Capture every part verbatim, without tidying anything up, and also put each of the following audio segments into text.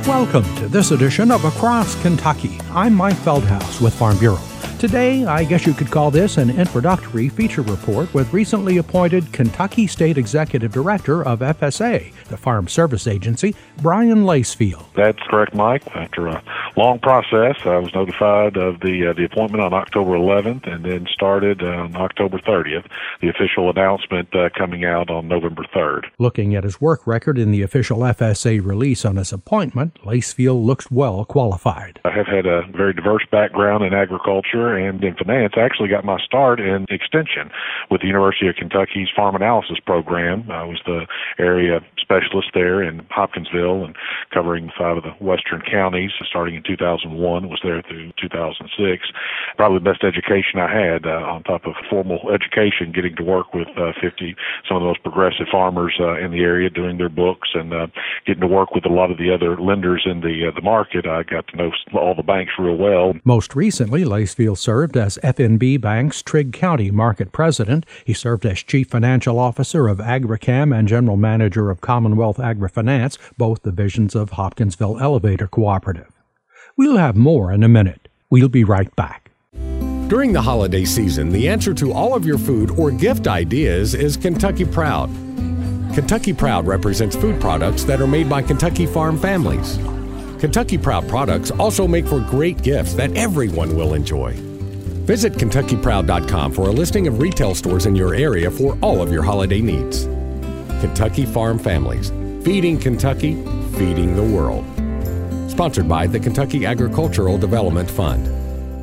Welcome to this edition of Across Kentucky. I'm Mike Feldhaus with Farm Bureau. Today, I guess you could call this an introductory feature report with recently appointed Kentucky State Executive Director of F S A, the Farm Service Agency, Brian Lacefield. That's correct, Mike. After a long process, I was notified of the uh, the appointment on October eleventh and then started on October thirtieth. The official announcement uh, coming out on November third. Looking at his work record in the official F S A release on his appointment, Lacefield looks well qualified. I have had a very diverse background in agriculture and in finance. I actually got my start in extension with the University of Kentucky's Farm Analysis Program. I was the area specialist there in Hopkinsville and covering five of the western counties starting in two thousand one. Was there through two thousand six. Probably the best education I had uh, on top of formal education, getting to work with uh, fifty, some of the most progressive farmers uh, in the area doing their books and uh, getting to work with a lot of the other lenders in the, uh, the market. I got to know all the banks real well. Most recently, Lacefield served as F N B Bank's Trigg County Market President. He served as Chief Financial Officer of Agricam and General Manager of Commonwealth Agri-Finance, both divisions of Hopkinsville Elevator Cooperative. We'll have more in a minute. We'll be right back. During the holiday season, the answer to all of your food or gift ideas is Kentucky Proud. Kentucky Proud represents food products that are made by Kentucky farm families. Kentucky Proud products also make for great gifts that everyone will enjoy. Visit Kentucky Proud dot com for a listing of retail stores in your area for all of your holiday needs. Kentucky Farm Families, feeding Kentucky, feeding the world. Sponsored by the Kentucky Agricultural Development Fund.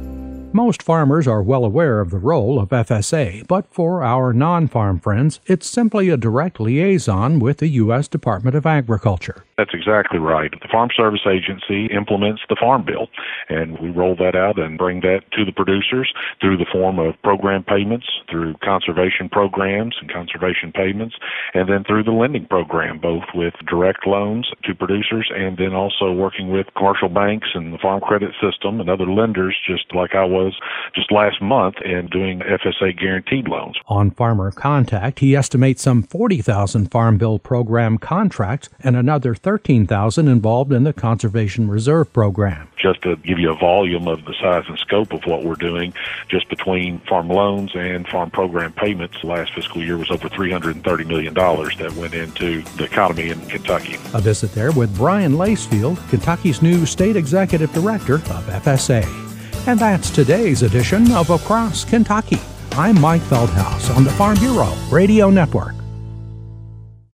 Most farmers are well aware of the role of F S A, but for our non-farm friends, it's simply a direct liaison with the U S Department of Agriculture. That's exactly right. The Farm Service Agency implements the Farm Bill, and we roll that out and bring that to the producers through the form of program payments, through conservation programs and conservation payments, and then through the lending program, both with direct loans to producers and then also working with commercial banks and the Farm Credit System and other lenders, just like I was just last month in doing F S A guaranteed loans. On Farmer Contact, he estimates some forty thousand Farm Bill program contracts and another thirteen thousand involved in the Conservation Reserve Program. Just to give you a volume of the size and scope of what we're doing, just between farm loans and farm program payments, last fiscal year was over three hundred thirty million dollars that went into the economy in Kentucky. A visit there with Brian Lacefield, Kentucky's new State Executive Director of F S A. And that's today's edition of Across Kentucky. I'm Mike Feldhaus on the Farm Bureau Radio Network.